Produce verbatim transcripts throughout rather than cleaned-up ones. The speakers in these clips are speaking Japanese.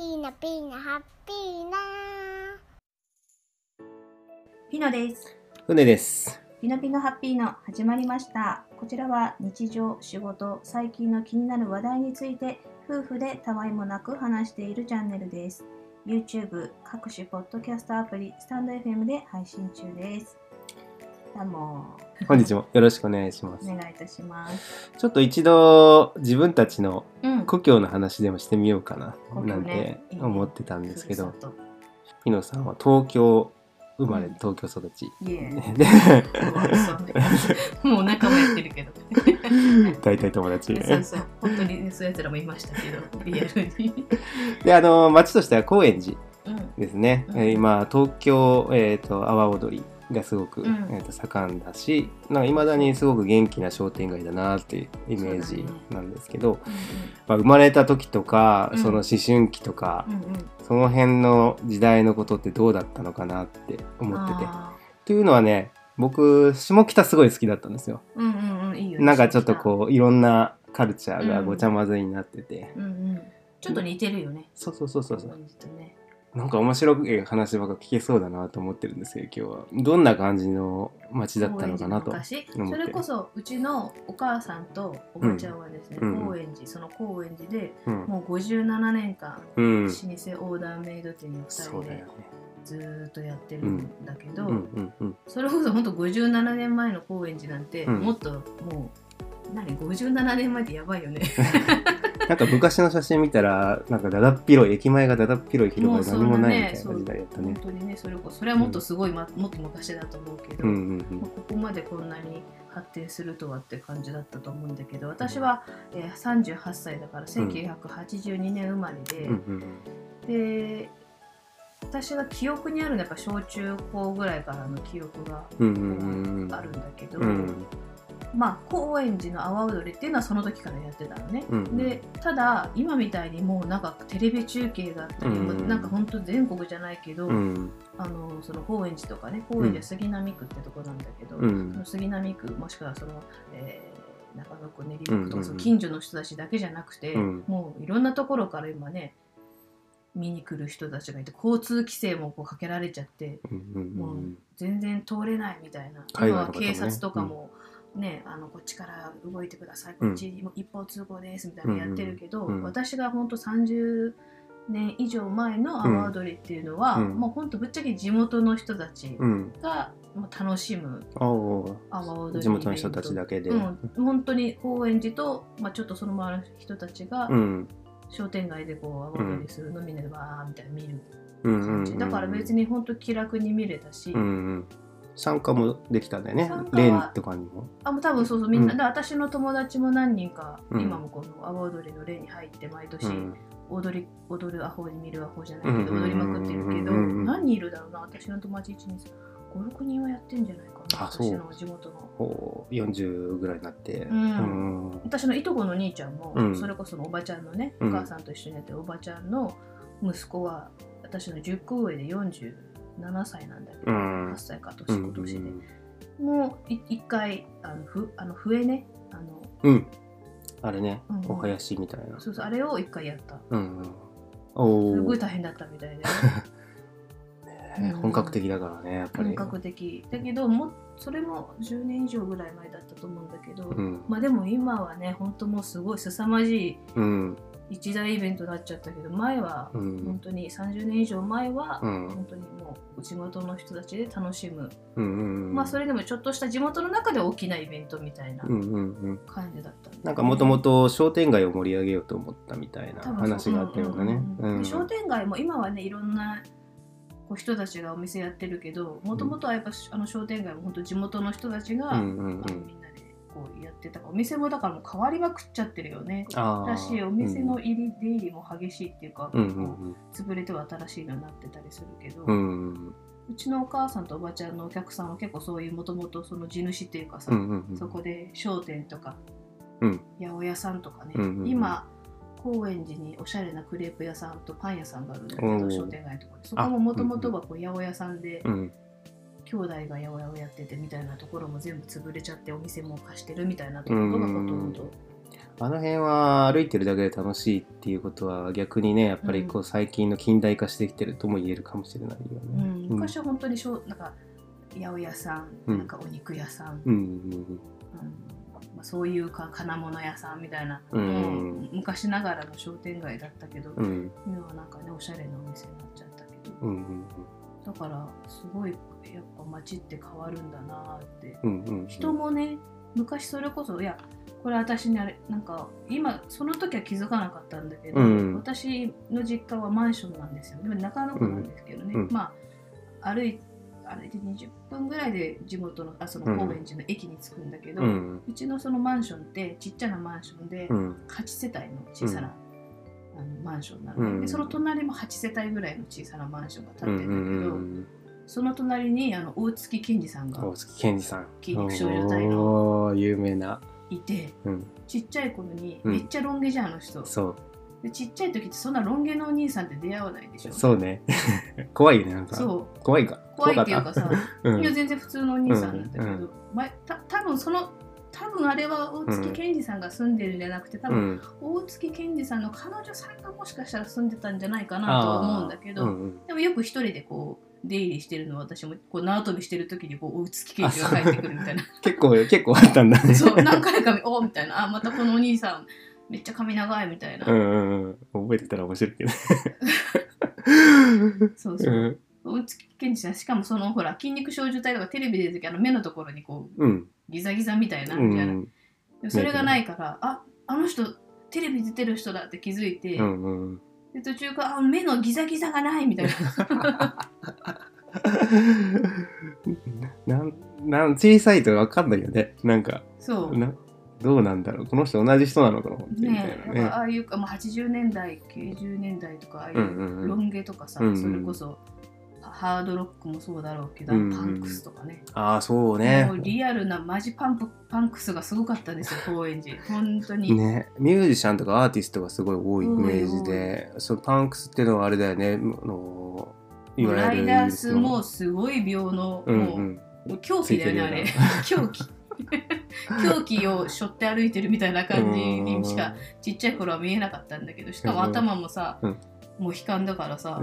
ーナピーナハッピーナピノです。 船です。 ピノピノハッピーノ始まりました。こちらは日常、仕事、最近の気になる話題について夫婦でたわいもなく話しているチャンネルです。YouTube、各種ポッドキャストアプリ、スタンド エフエム で配信中です。どうも。 本日もよろしくお願いします。 お願いいたします。 ちょっと一度自分たちのうん、 故郷の話でもしてみようかな、 故郷なんねて思ってたんですけど、 ふるさとピノさんは東京生まれ、 うん東京育ち。 いえ、 でもう仲間やってるけど。 大体友達。 そうそう、本当にそういうやつらもいましたけど、リアルに。 で、あの町としては高円寺うんですね。 うんえー今東京えっ、と阿波踊りがすごく、 うんえー、と盛んだし、なんか未だにすごく元気な商店街だなっていうイメージなんですけど、まあ、生まれた時とか、 うんその思春期とか、 うんうんその辺の時代のことってどうだったのかなって思ってて。 あというのはね、僕下北すごい好きだったんですよ。 ーうんうんうん、いいよね。 なんかちょっとこういろんなカルチャーがごちゃ混ぜになってて、 うんうん、ちょっと似てるよね。 そうそうそうそうそう、 感じとね。 なんか面白い話ばっか聞けそうだなと思ってるんですよ今日は。どんな感じの街だったのかなと思って。 昔それこそうちのお母さんとおばちゃんはですね、 うん高円寺、その高円寺でうん、 もうごじゅうななねんかん、 うん、 老舗オーダーメイド店をふたりでそうだよね。 ずーっとやってるんだけど、 うんうんうん、 それこそほんとごじゅうななねんまえの高円寺なんて、 うんもっともう何ごじゅうななねんまえってやばいよね。 なんか昔の写真見たらなんかだだっ広い駅前がだだっ広い広場で何もないみたいなそう時代だったね。 本当にね、それこそそれはもっとすごい、ま、もっと昔だと思うけど、 うんうんうんまあここまでこんなに発展するとはって感じだったと思うんだけど、私は、えー、さんじゅうはっさいだからせんきゅうひゃくはちじゅうにねん生まれで、 うんうんで私が記憶にあるのはやっぱ小中高ぐらいからの記憶がうんうんうんあるんだけど、 うんまあ高円寺の阿波踊りっていうのはその時からやってたのね、 うんうんでただ今みたいにもうなんかテレビ中継があったり、 うんもうなんか本当全国じゃないけど、 うんあのその高円寺とかね、高円寺は杉並区ってとこなんだけど、 うんその杉並区もしくはその、えー中野区練馬区とうんうんうんかその近所の人たちだけじゃなくて、 うんもういろんなところから今ね見に来る人たちがいて、交通規制もこうかけられちゃって、 うんうんもううん全然通れないみたいな、 海今は外の方もね警察とかも、ね、あのこっちから動いてください、こっち一方通行ですみたいなのやってるけど、 うんうん私が本当さんじゅうねん以上前の阿波踊りっていうのは、 うんもう本当ぶっちゃけ地元の人たちうんがまあ楽しむおー阿波踊り地元の人たちだけで、 うん、本当に高円寺と、まあ、ちょっとその周りの人たちがうん商店街でこう阿波踊りするのみんなでわーみたいな見るうんうん感じ、だから別に本当気楽に見れたし、 うんうん参加もできたんだよね参加はレーンとかにも。 あもう多分そうそうみんな、 うんで私の友達も何人か、 うん今もこの阿波踊りの例に入って毎年、 うん踊り踊るアホに見るアホじゃないけど、 うん踊りまくってるけど、 うんうん何人いるだろうな、私の友達いちにさんごろくにんはやってんじゃないかな、 あそう私の地元の。 こうよんじゅうぐらいになって、 うんうん私のいとこの兄ちゃんも、 うんそれこそのおばちゃんのね、 うんお母さんと一緒にやってるおばちゃんの息子は私のじゅっこ上でよんじゅうななさいなんだけど、 うんはっさいか年今年で、 うんもうい一回あのふあの笛ね、あのうんあれね、 うんうんお囃子みたいな。 そうそう、あれを一回やった。 うんうん、おすごいー大変だったみたいで、 ね本格的だからねやっぱり。 本格的だけど、もそれもじゅうねん以上ぐらい前だったと思うんだけど、 うんまあでも今はね、本当もうすごい凄まじいうん一大イベントになっちゃったけど、前はうん本当にさんじゅうねん以上前は、 うん本当にもう地元の人たちで楽しむ、 うんうんうん、 まあそれでもちょっとした地元の中で大きなイベントみたいなうんうんうん感じだったんだよね、 なんかもともと商店街を盛り上げようと思ったみたいな多分そう話があったようなね。 うんうんうんうんで商店街も今はね、いろんなこう人たちがお店やってるけど、もともとはやっぱあの商店街も本当地元の人たちが、 うんうんうんあのみんなでこうやってたから、お店もだからもう変わりまくっちゃってるよね。 あーだし、お店の入り、出入りも激しいっていうか、 うんうん潰れては新しいのになってたりするけど、 ううんうんちのお母さんとおばちゃんのお客さんは結構そういうもともとその地主っていうかさ、 うんうんうんそこで商店とか、 うん八百屋さんとかね、 うんうんうん今高円寺におしゃれなクレープ屋さんとパン屋さんがあるんだけど、 おー商店街のところでそこももともとはこう八百屋さんで、 うん兄弟が八百屋をやっててみたいなところも全部潰れちゃって、お店も貸してるみたいなところがほとんど。 あの辺は歩いてるだけで楽しいっていうことは逆にねやっぱりこう最近の近代化してきてるとも言えるかもしれないよね、 うん、昔は本当にしょなんか八百屋さん、 うん、 なんかお肉屋さん、 うんうんうんまあ、そういうか金物屋さんみたいな、 うんうん昔ながらの商店街だったけど、 うん、 今はなんかねおしゃれなお店になっちゃったけど、 うんうんうん、 だからすごいやっぱ街って変わるんだなって、 うんうんうん、 人もね昔それこそいやこれ私にあれなんか今その時は気づかなかったんだけど、うん、私の実家はマンションなんですよ。でも中野区なんですけどね、うん、まあ歩い歩いてにじゅっぷんぐらいで地元のあその高円寺の駅に着くんだけど、うん、うちのそのマンションってちっちゃなマンションではちせたいの小さな、うん、あのマンションなので、うん、でその隣もはちせたいぐらいの小さなマンションが建ってるんだけど、うん、その隣にあの大月健二さんが大月健二さん筋肉少女隊の有名ないて、 うん、 ちっちゃい頃にめっちゃロン毛じゃん、あの人。 そうでちっちゃい時ってそんなロン毛のお兄さんって出会わないでしょ。 そうね怖いよねなんか。 そう怖いか怖いっていうかさ、 うん、 いや全然普通のお兄さんなんだけど、うんうん、前た多分その多分あれは大月健二さんが住んでるんじゃなくて、多分大月健二さんの彼女さんがもしかしたら住んでたんじゃないかなとは思うんだけど、うんうん、でもよく一人でこう出入りしてるのを私もこう縄跳びしてる時にこう大月健二が帰ってくるみたいな結構結構あったんだね。 そう何回かおみたいな、あまたこのお兄さんめっちゃ髪長いみたいな、 うんうんうん、覚えてたら面白いけどそうそう、大月健二さんしかもそのほら筋肉少女隊とかテレビで出る時あの目のところにこう、うん、ギザギザみたいな、うん、それがないから、ああの人テレビ出てる人だって気づいて、うんうん、で途中からあ目のギザギザがないみたいななんなん小さいと分かんないよね。なんかそうなどうなんだろうこの人同じ人なのかなってみたいなね。 なんかああいうか、まあ、はちじゅうねんだいきゅうじゅうねんだいとかああいうロン毛とかさ、うんうんうん、それこそハードロックもそうだろうけど、うんうん、パンクスとかね、 ああそうね、 もうリアルなマジパンプパンクスがすごかったですよ高円寺本当にね。ミュージシャンとかアーティストがすごい多いイメージで、そのパンクスっていうのはあれだよね、のいわゆるライダースもすごい病の、うんうん、もう狂気だよねあれ狂気狂気を背負って歩いてるみたいな感じにしかちっちゃい頃は見えなかったんだけど、しかも頭もさ、うん、もう悲観だからさ、うん、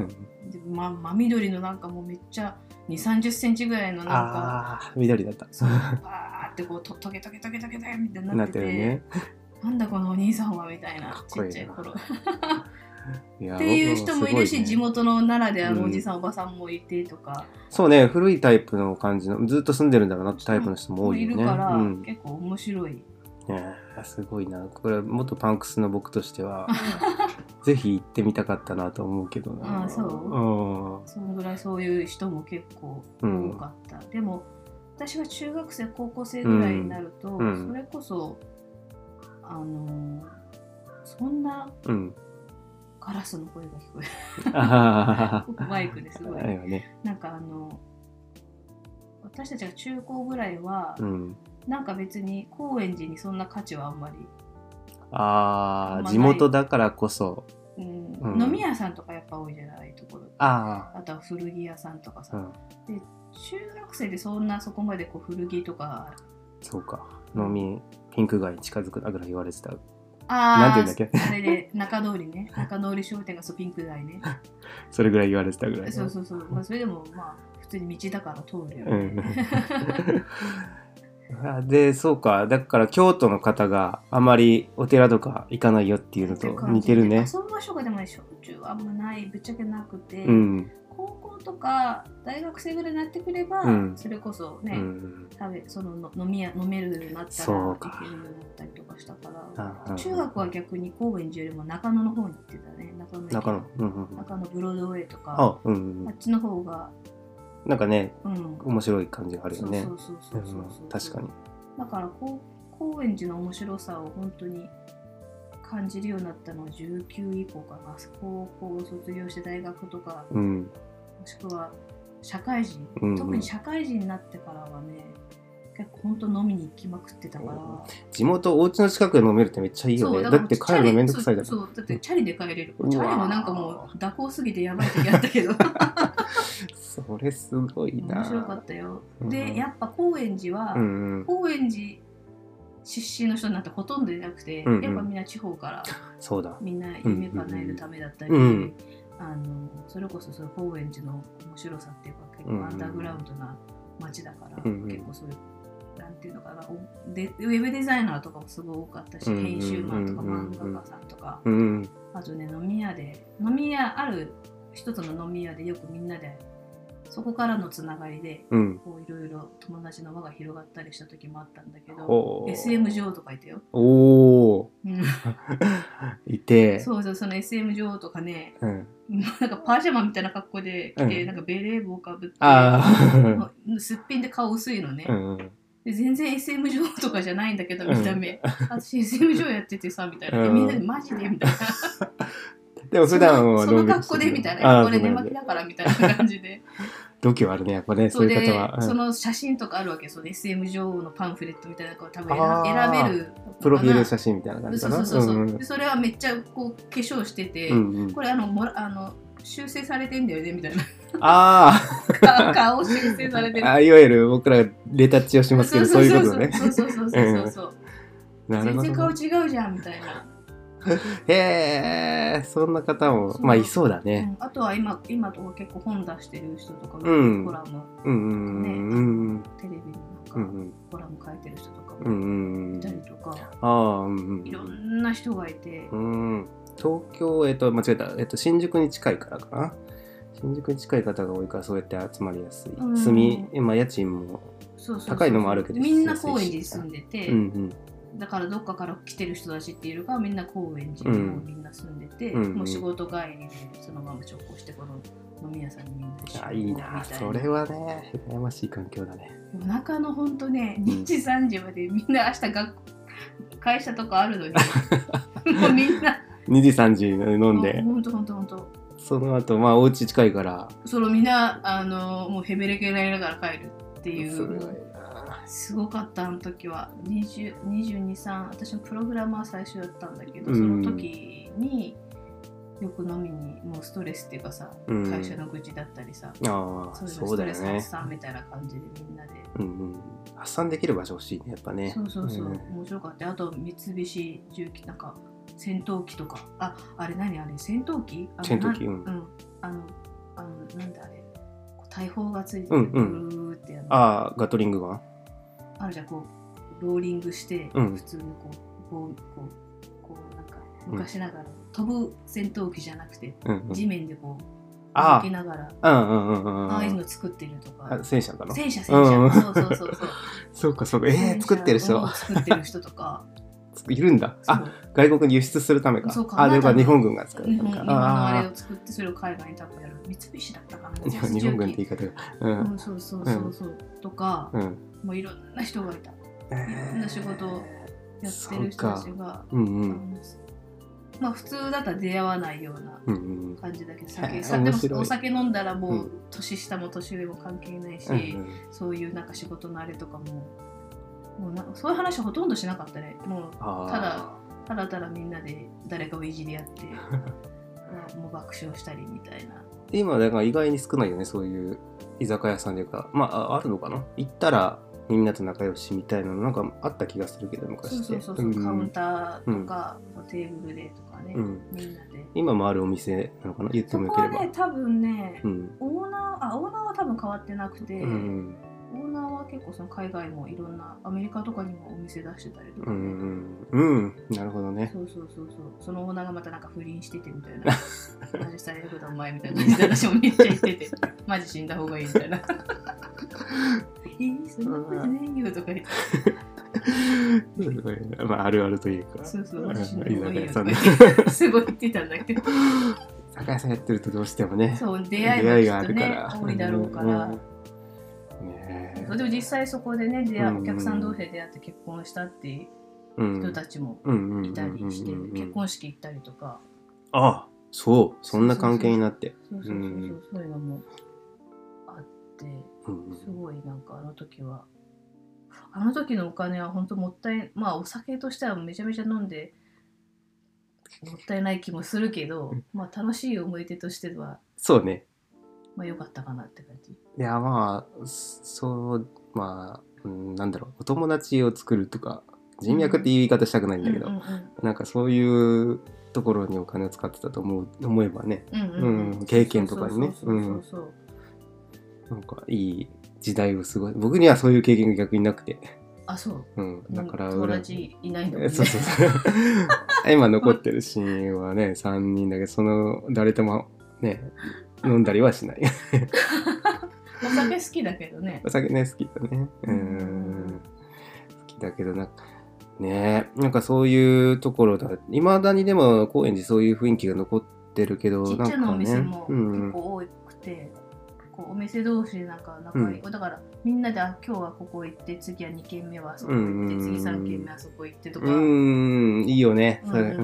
でま真緑のなんかもうめっちゃにじゅう、さんじゅっセンチぐらいのなんかあ緑だったそうバーってこうトゲトゲトゲトゲトゲみたいになってて、なってるね、なんだこのお兄さんはみたいなちっちゃい頃いっていう人もいるし、ね、地元の奈良であのおじさん、うん、おばさんもいてとか、 そうね古いタイプの感じのずっと住んでるんだろうなってタイプの人も多いよね。 いるから、 うん、 結構面白い。 ね、すごいな。これ元パンクスの僕としてはぜひ行ってみたかったなと思うけどな。 ああそう、うん、そのぐらいそういう人も結構多かった、うん、でも私が中学生高校生ぐらいになると、うん、それこそあのー、そんな、うんガラスの声が聞こえるマイクですごい、ね、なんかあの私たちが中高ぐらいは、うん、なんか別に高円寺にそんな価値はあんまりああ地元だからこそ、 うんうん、飲み屋さんとかやっぱ多いじゃないところ、あ, あとは古着屋さんとかさ、うん、で中学生でそんなそこまでこう古着とかそうか飲みピンク街に近づくなぐらい言われてた。 あなんていうんだっけあれで中通りね中通り商店がそうピンク街ねそれぐらい言われてたぐらい、ね、 そうそうそう、まあ、それでもまあ普通に道だから通るよね、 うん、でそうかだから京都の方があまりお寺とか行かないよっていうのと似てるね。 遊ぶ場所がでもねしょっちゅうあんまないぶっちゃけなくて、うん、高校とか大学生ぐらいになってくれば、うん、それこそね、うん、食べその飲みや飲めるようになったら行けるようになったりとかしたから中学は逆に高円寺よりも中野の方に行ってたね。中野中野、うんうん、中野ブロードウェイとか あ,、うんうん、あっちの方がなんかね、うん、面白い感じがあるよね。 そうそうそうそうそう、 うん、確かにだから高高円寺の面白さを本当に感じるようになったのはじゅうきゅう以降かな。高校を卒業して大学とか、うん、もしくは社会人、うんうん、特に社会人になってからはね結構本当飲みに行きまくってたから、うん、 地元お家の近くで飲めるってめっちゃいいよね。 だ, だって帰るのめんどくさいだろ。 そうそうだってチャリで帰れる。チャリもなんかもう蛇行すぎてやばい時あったけどそれすごいな。 面白かったよ、うん、でやっぱ高円寺は、うんうん、高円寺出身の人なんてほとんどいなくて、 うんうん、 やっぱみんな地方からそうだみんな夢叶えるためだったり、 うんうん、 あのそれこそその高円寺の面白さっていうか結構アンダーグラウンドな街だから、うんうん、結構そういうなんていうのかなでウェブデザイナーとかもすごい多かったし、うんうん、編集マンとか漫画家さんとか、うんうん、あとね飲み屋で飲み屋ある一つの飲み屋でよくみんなでそこからのつながりで、うん、こういろいろ友達の輪が広がったりした時もあったんだけど、 エスエム 女王とかいたよ。 おおいて、 そうそう、その エスエム 女王とかね、うん、なんかパジャマみたいな格好で来て、うん、なんかベレー帽かぶって、すっぴんで顔薄いのね、うん、で全然 エスエム 女王とかじゃないんだけど見た目、うん、私 エスエム 女王やっててさみたいな、うん、みんなでマジでみたいなでも普段はその格好でみたいな、これ寝巻きだからみたいな感じで度胸あるねやっぱね、そういう方は、 うん、その写真とかあるわけ、その エスエム 女王のパンフレットみたいなのを多分選べるプロフィール写真みたいな感じかな。 そうそうそうそう、うん、でそれはめっちゃこう化粧してて、うんうん、これあのもらあの修正されてんだよねみたいなあ顔修正されてるあ、いわゆる僕らレタッチをしますけど、そういうことね。 そうそうそうそうそう、うん、全然顔違うじゃんみたいなへえ、そんな方もまあいそうだね、 うん、あとは今今とか結構本出してる人とかも、うん、コラム、うんうんね、テレビのなんか、うんうん、コラム書いてる人とかもいたりとか、うんうん、あ、うんうん、いろんな人がいて、 うん、東京、えっと間違えた、えっと、新宿に近いからかな、新宿に近い方が多いからそうやって集まりやすい、うん、住み、まあ、家賃も高いのもあるけど、 みんな高円寺に住んでて、うんうん、だからどっかから来てる人たちっていうよりかはみんな高円寺にもみんな住んでて、うん、もう仕事帰りでそのまま直行してこの飲み屋さんにみんなで一緒に行こうみたいな。いいな、それはね羨ましい環境だね。 夜中のほんとねにじさんじまでみんな明日学校会社とかあるのにもうみんなにじさんじ飲んで、 ほんとほんとほんと、 その後まあお家近いからそのみんなあのもうヘベレケになりながら帰るっていう。すごいな、すごかった。あの時はにじゅう、にじゅうに、さん、私のプログラマー最初やったんだけど、うん、その時によく飲みにもうストレスっていうかさ、うん、会社の愚痴だったりさ、あ、そういうのストレス発散みたいな感じでみんなで、 うんうん、発散できる場所欲しいねやっぱね。 そうそうそう、うん、面白かった。あと三菱重機なんか戦闘機とか、あ、あれ何あれ戦闘機？あの戦闘機、うん、 うん、あのあのなんだあれ、大砲がついてる、うんうん、ってやる、 ああガトリングガンあるじゃん、こうローリングして、うん、普通にこうこうこうこうなんか昔ながら、うん、飛ぶ戦闘機じゃなくて、うんうん、地面でこう動きながら、ああいうの作ってるとか、 戦車かな、 戦車戦車、うん、そうそうそうそうそうかそうか、えー、作ってる人作ってる人とかいるんだ。あ、外国に輸出するためか。そうか、あ、でも日本軍が使う日本日本のあれを作ってそれを海外に多分やる。三菱だったかな。 日本軍って言い方が、 うんうん、そうそうそうそう、うん、とか、うん、もういろんな人がいた。えー、いろんな仕事をやってる人たちが、うんうん、まあ普通だったら出会わないような感じだけど、酒、うん、でもお酒飲んだらもう年下も年上も関係ないし、うん、そういうなんか仕事のあれとかも。もうなそういう話ほとんどしなかったね。もうただただただみんなで誰かをいじり合ってもう爆笑したりみたいな。 今だから意外に少ないよね、そういう居酒屋さんというか、まああるのかな、行ったらみんなと仲良しみたいなのなんかあった気がするけど昔って。 そうそうそう、うん、カウンターとか、うん、テーブルでとかね、うん、みんなで。 今もあるお店なのかな、言ってもよければ。 そこはね多分ね、うん、オーナーあオーナーは多分変わってなくて。うん、オーナーは結構その海外もいろんなアメリカとかにもお店出してたりとかね。うんうん、うん、なるほどね。そうそうそうそう。そのオーナーがまたなんか不倫しててみたいな。マジ最悪だお前みたいな感じで私もめっちゃ言ってて、マジ死んだ方がいいみたいな。えー、そんなことないよとか言って。 すごい、まああるあるというか。 そうそう、私の方がいいよとか言ってすごい言ってたんだけど。 酒屋さんやってるとどうしてもね。 そう、出会いがきっとね多いだろうから。うんうんね、 でも実際そこでね出会、うんうん、お客さん同士で出会って結婚したっていう人たちもいたりして、結婚式行ったりとか、 ああそうそんな関係になってそうそうそうそう、うん、そういうのもあって、うんうん、すごいなんかあの時はあの時のお金は本当もったい、まあお酒としてはめちゃめちゃ飲んでもったいない気もするけど、まあ楽しい思い出としてはそうね、 まあ良かったかなって感じ。 いやまあそうまあ、うん、なんだろう、お友達を作るとか人脈っていう言い方したくないんだけど、 うんうんうん、 なんかそういうところにお金を使ってたと思う思えばね、 うんうんうん、 経験とかにね、 そうそうそうそう、 なんかいい時代を過ごす。僕にはそういう経験が逆になくて。 あ、そう。 うん、だから友達いないんだもんね。 そうそうそう。今残ってるシーンはね、さんにんだけど、その誰ともね、飲んだりはしない。 お酒好きだけどね。 お酒ね、好きだね。うん。好きだけど、なんか、ね、なんかそういうところだ。いまだにでも高円寺そういう雰囲気が残ってるけど、 ちっちゃなお店もなんかね、 結構多くて、こうお店同士でなんか仲いい、うん、だからみんなであ今日はここ行って次はに軒目はあそこ行って、次さん軒目あそこ行ってとか、 うんいいよね、 うんうん、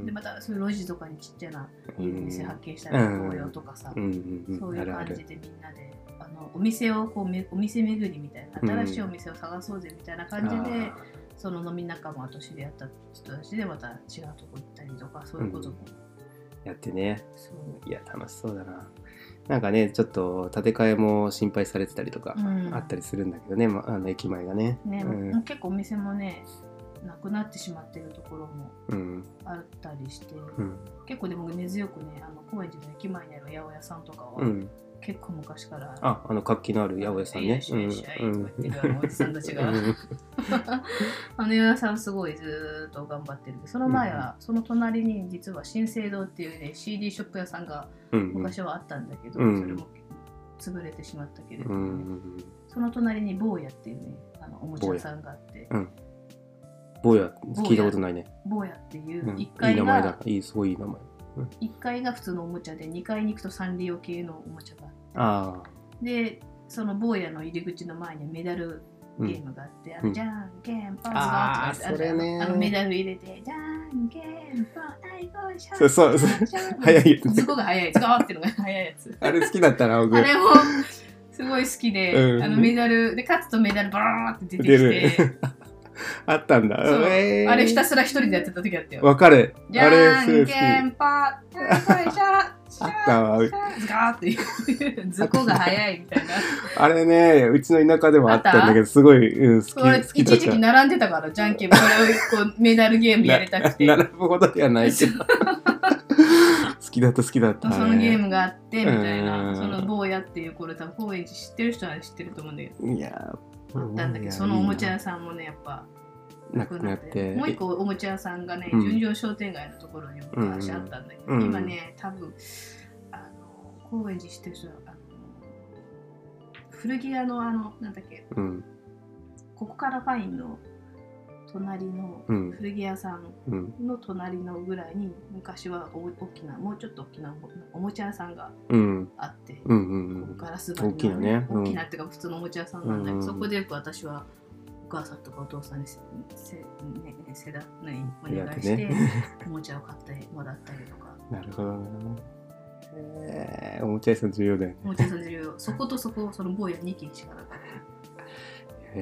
でまたそういう路地とかにちっちゃないいお店発見したら紅葉とかさ、うんうん、そういう感じでみんなであのお店をこうめお店巡りみたいな、新しいお店を探そうぜみたいな感じで、うん、その飲み仲間と知り合った人たちでまた違うとこ行ったりとかそういうことも、 うん、やってね。そういや楽しそうだな。なんかね、ちょっと建て替えも心配されてたりとかあったりするんだけどね、うん、あの駅前がね。 ね、うん、結構お店もね、なくなってしまってるところもあったりして、うん、結構でも根強くね、あの高円寺の駅前にある八百屋さんとかは、うん、結構昔からあ、あの活気のある八百屋さんね。いらっしゃいいらっしゃいとか言ってるあのおじさんたちが、あの八百屋さんすごいずっと頑張ってる。その前は、うん、その隣に実は新生堂っていうね シーディー ショップ屋さんが昔はあったんだけど、うん、それも潰れてしまったけれども、ね、うん、その隣に坊やっていうねあのおもちゃ屋さんがあって、 坊や聞いたことないね。 坊やっていういっかいが、うん、いい名前だ。 いいすごいいい名前。 いっかいが普通のおもちゃでにかいに行くとサンリオ系のおもちゃがあって、あでその坊やの入り口の前にメダルゲームがあって、うん、あのじゃんけんパーズがあってある、ね、あのメダル入れてじゃんけんパー大号シャそうそうそう早いやつズコが早いズコーってのが早いやつあれ好きだったな僕あれもすごい好きで、うん、あのメダルで勝つとメダルバーって出てきてあったんだ。 えー、あれひたすら一人でやってた時あったよ。 わかる。 じゃんけんパー、よいしょ、 あったわ。 ズガーっていう、ズコが早いみたいな。 あれね、うちの田舎でもあったんだけど、すごい、うん、好き好きだった。 一時期並んでたから、じゃんけん、これをこうメダルゲームやりたくて。 並ぶほどではないけど。好きだった、好きだった。 そのゲームがあって、みたいな。その坊やっていう、これ多分、高円寺知ってる人は知ってると思うんだけど。 いやあったんだけど、そのおもちゃ屋さんもね、やっぱなくなって、もう一個おもちゃ屋さんがね、純情商店街のところに昔あったんだけど、うん、今ね、多分あの高円寺知ってる人はあの古着屋のあのなんだっけ、うん、ここからファインの隣の古着屋さんの隣のぐらいに昔は大きなもうちょっと大きなおもちゃ屋さんがあって、うんうんうん、ガラス張りの、ね、大きなね、うん、大きなっていうか普通のおもちゃ屋さんなんだけど、うんうん、そこでよく私はお母さんとかお父さんにせせ、ね、世代にお願いして、ね、おもちゃを買ってもらったりとか。 なるほどな。えー、おもちゃ屋さん重要だよね。 おもちゃ屋さん重要。そことそこその坊やに軒しかなかった。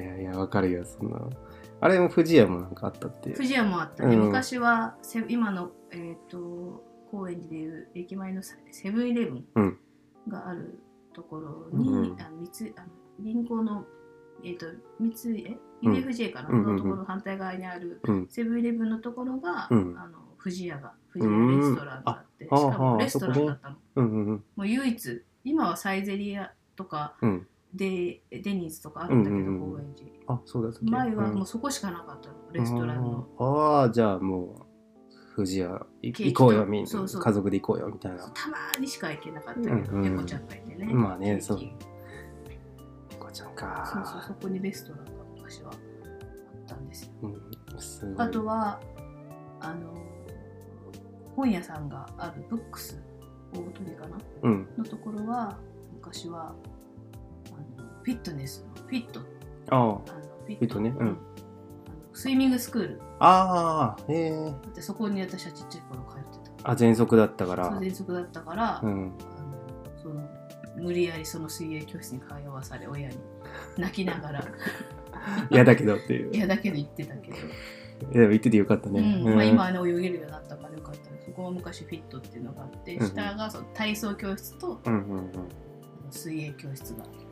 いやいやわかるよそんな。あれも富士屋もなんかあったっていう。 富士屋もあったね。うん、昔はせ今のえっ、ー、と高円寺でいう駅前のセブンイレブンがあるところに、うん、あの三つあの銀行のえっ、ー、と三井え ユーエフジェー かな、うん、のところの反対側にあるセブンイレブンのところが、うん、あの富士屋が富士屋レストランがあって、うん、しかもレストランだったの。うんうんうん、もう唯一今はサイゼリヤとか。うんでデニーズとかあるんだけど、うんうん、高円寺あそうだ前はもうそこしかなかったの、うん、レストランのああじゃあもう富士屋行こうよみんな家族で行こうよみたいなたまにしか行けなかったけど、うんうん、猫ちゃんがいてねまあねそう猫ちゃんかそうそうそこにレストランが昔はあったんですよ、うん、すごいあとはあの本屋さんがあるブックス大鳥かな、うん、のところは昔はフィットネスのフィットああフィットね、うん、あのスイミングスクールああへえでそこに私はちっちゃい頃通ってたあ全速だったからそう全速だったから、うん、あのその無理やりその水泳教室に通わされ親に泣きながら嫌だけどっていう嫌だけど言ってたけどでも言っててよかったね、 うんうんまあ、今はね泳げるようになったからよかった、ね、そこは昔フィットっていうのがあって、うん、下がその体操教室と、うんうんうん、水泳教室が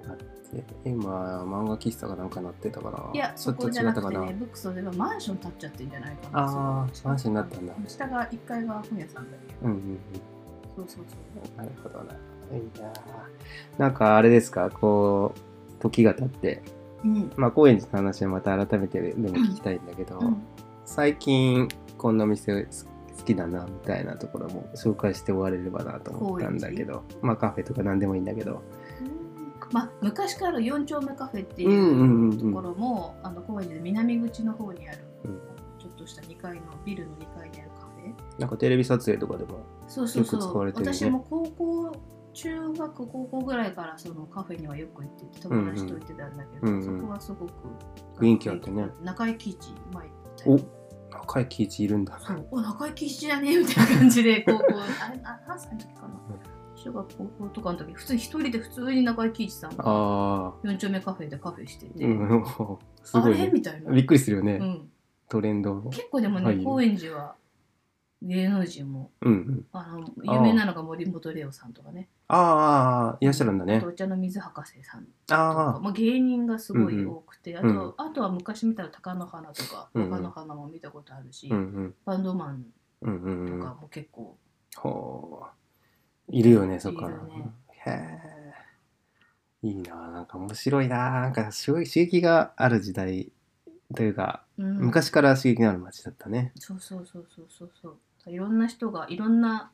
あって今漫画喫茶がなんかなってたかな。 いや、 ちょっとそこじゃなくて違ったかな。 ね、ブックスではマンション建っちゃってんじゃないかな。 ああ、 そうマンションになったんだ。 下がいっかいが本屋さんだけど。 うんうんうん。 そうそうそう。 なるほどな。いやーなんかあれですか、こう時が経って、 うん。 まあ高円寺の話はまた改めてでも聞きたいんだけど、 うん、 最近こんな店好きだなみたいなところも紹介して終われればなと思ったんだけど、まあカフェとか何でもいいんだけど、 まあ、昔からよん丁目カフェっていうんうんうんううんところも、あの高円寺で南口の方にある、 うん、 ちょっとしたにかいのビルのにかいにあるカフェ。 なんかテレビ撮影とかでもそうそうそよく使わう、 れてるね。 私も高校中学高校ぐらいからそのカフェにはよく行って友達と行ってたんだけど、 うんうん、 そこはすごく雰囲気あってね。 中井貴一前行ったよ。 お、中井貴一いるんだ。 そうお中井貴一じゃねえみたいな感じで高校あれあ何歳の時かな、小学高校とかの時普通に一人で普通に中井貴一さんがよん丁目カフェでカフェしてて、 うん、すごい、ね、 あれみたいな。 びっくりするよね、 うん、 トレンド結構でもね、 はい、 高円寺は芸能人も、 うんうん、 あの有名なのが森本レオさんとかね。 ああ、いらっしゃるんだね。 あとお茶の水博士さんとあか、まあ、芸人がすごい多くて、 うんうん、 あと、あとは昔見たら貴乃花とか、 うんうん、 若乃花も見たことあるし、 うんうん、 バンドマンとうんうん、 かも結構、 ほういるよね、そこから。 ね、 へえ、いいな、なんか面白いな、なんかすごい刺激がある時代というか、うん、昔から刺激のある街だったね。 そうそうそうそうそうそう。いろんな人がいろんな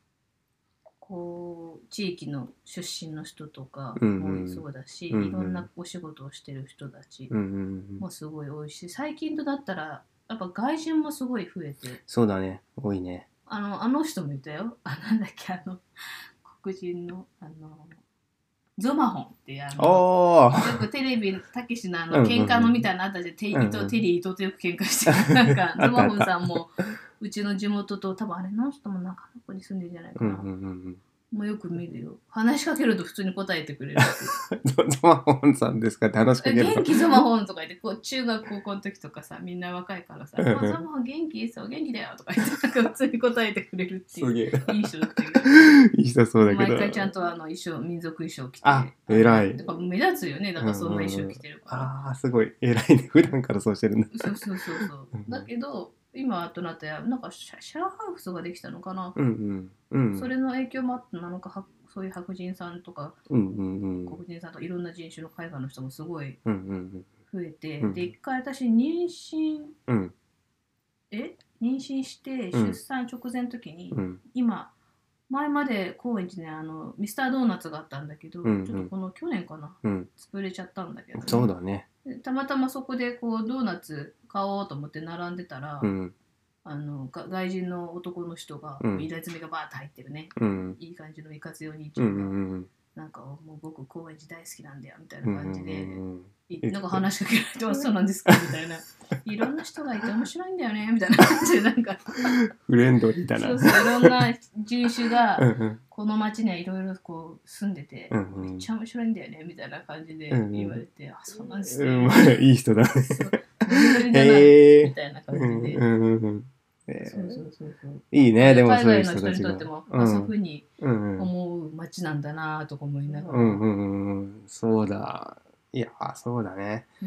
こう地域の出身の人とかもそうだし、うんうん、いろんなお仕事をしてる人たちもすごい多いし、最近とだったらやっぱ外人もすごい増えて。 そうだね、多いね。 あのあの人もいたよ。あ、なんだっけ、あの黒人のあのゾマホンっていうあのよくテレビたけしのあの喧嘩のみたいなのあったじゃん、テ, うんうん、テリー伊藤とよく喧嘩してるなんかゾマホンさんもうちの地元と多分あれの人も中野区に住んでるんじゃないかな、うんうんうん、もうよく見るよ。話しかけると普通に答えてくれるゾマホンさんですかって話しかけると元気ゾマホンとか言ってこう中学高校の時とかさみんな若いからさゾマホン元気そう元気だよとか言ってなんか普通に答えてくれるっていういい人だったけどいい人そうだけど毎回ちゃんとあの衣装民族衣装着てあ偉いだから目立つよね。だからそんな衣装着てるから、 うんうん、ああすごい偉いね。普段からそうしてるんだ。 そうそうそうそうだけど今となってなんかシェアハウスができたのかな、 うんうんうん、 それの影響もあったなのか、そういう白人さんとか、 うんうんうん、 黒人さんとかいろんな人種の海外の人もすごい増えて、 うんうん、 で一回私妊娠、 うん、 え妊娠して出産直前の時に、うん、今前まで高円寺にあのミスタードーナツがあったんだけど、うんうん、ちょっとこの去年かな、うん、潰れちゃったんだけど、ね、 そうだね。 たまたまそこでこうドーナツ買おうと思って並んでたら、うん、あの外人の男の人が、うん、入れ墨がバーッと入ってるね、うん、いい感じのいかついお兄ちゃんが、うんうんうん、なんかもう僕高円寺大好きなんだよみたいな感じで、うんうんうん、なんか話しかけられてはそうなんですかみたいないろんな人がいて面白いんだよねみたいな感じでなんかフレンドリーだな。 そうそういろんな人種がこの町にはいろいろこう住んでて、うんうん、めっちゃ面白いんだよねみたいな感じで言われて、うんうん、あそうなんですね、 うんまあ、いい人だねへーみたいな感じで、 うんうんうんえー、そうそうそうそういいね。でも海外の人にとっても、うん、あそういうふうに思う街なんだなとか思いながら、 うんうんうん、そうだ。いやそうだね、うん、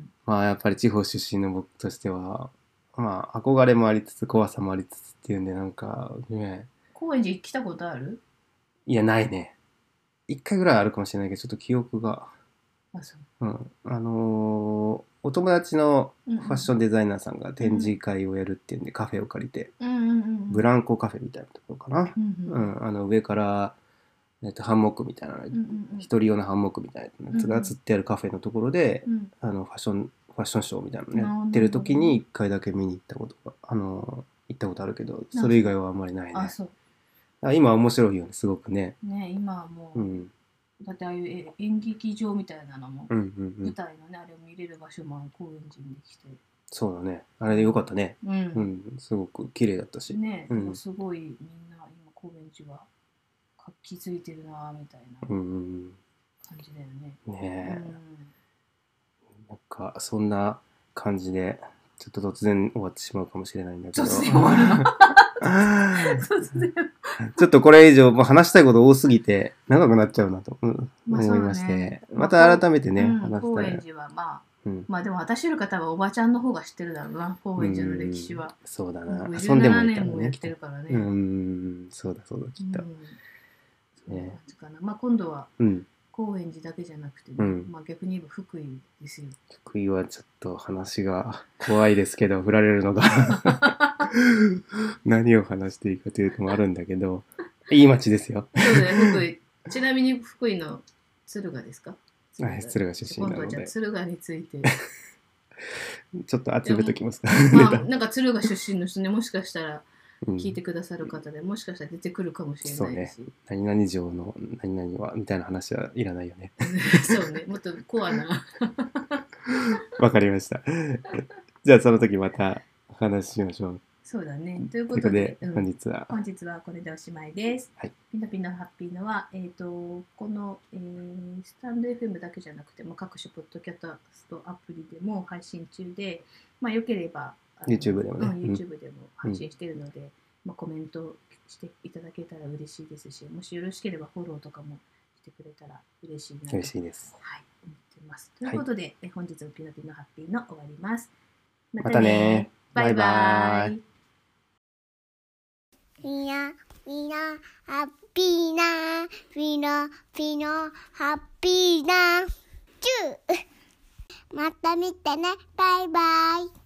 まあやっぱり地方出身の僕としてはまあ憧れもありつつ怖さもありつつっていうんでなんかね。 高円寺来たことある？ いやないね。一回ぐらいあるかもしれないけどちょっと記憶が。 あそう。 うん、あのー、お友達のファッションデザイナーさんが展示会をやるっていうんでカフェを借りて、うんうんうん、ブランコカフェみたいなところかな、うんうんうん、あの上から、えっと、ハンモックみたいな、うんうんうん、一人用のハンモックみたいなやつがつってあるカフェのところで、うんうん、あのファッションファッションショーみたいなのね、やってる時に一回だけ見に行ったことがあの行ったことあるけどそれ以外はあんまりないね。 あそう今面白いよねすごくね。 ね今はもう、うんだってああいう演劇場みたいなのも、うんうんうん、舞台のねあれを見れる場所も高円寺にできてそうだねあれでよかったね、うんうん、すごく綺麗だったしね、うん、すごいみんな今高円寺は活気づいてるなみたいな感じだよね、 うんうん、ねえ、うん、なんかそんな感じでちょっと突然終わってしまうかもしれないんだけど突然終わるのちょっとこれ以上もう話したいこと多すぎて長くなっちゃうなと、うん、 まあ思いまして、 ね、 また改めてね、 うん、 話した高ら円寺はまあ、 うん、 まあでも私よりか多分おばちゃんの方が知ってるだろうな、高円寺の歴史は。 うん、そうだな。遊 17 んでもいた年らね。 もやってるからね。 うん、そうだそうだ、きっと。 うん、そういう感じかな。まあ今度は高円寺だけじゃなくてね、うん、まあ逆に言えば福井ですよ。 福井はちょっと話が怖いですけど、振られるのが何を話していいかというのもあるんだけど、いい街ですよ。 そうだね、福井。ちなみに福井の敦賀ですか？ はい、敦賀出身なので。 今度はじゃあ敦賀について。 ちょっと集めときますか。 まあ、なんか敦賀出身の人ね、もしかしたら聞いてくださる方で、うん、もしかしたら出てくるかもしれないし。 そうね。何々城の何々はみたいな話はいらないよね。 そうね。もっとコアな。 わかりました。じゃあその時またお話ししましょう。 そうだね。ということで、 ということで本日は、 うん、本日はこれでおしまいです。 はい、 ピノピノハッピーのは、えーと、この、えー、スタンド エフエム だけじゃなくても各種ポッドキャストアプリでも配信中で、まあよければ YouTube でもね、 うん、YouTube でも配信しているので、うん、まあ、コメントしていただけたら嬉しいですし、もしよろしければフォローとかもしてくれたら嬉しいなと、 嬉しいです。 はい、思っています。ということで、はい、本日のピノピノハッピーの終わります。 またね。 バイバイ。 ピノピノハッピーな、ピノピノハッピーな、チューまた見てね、バイバイ。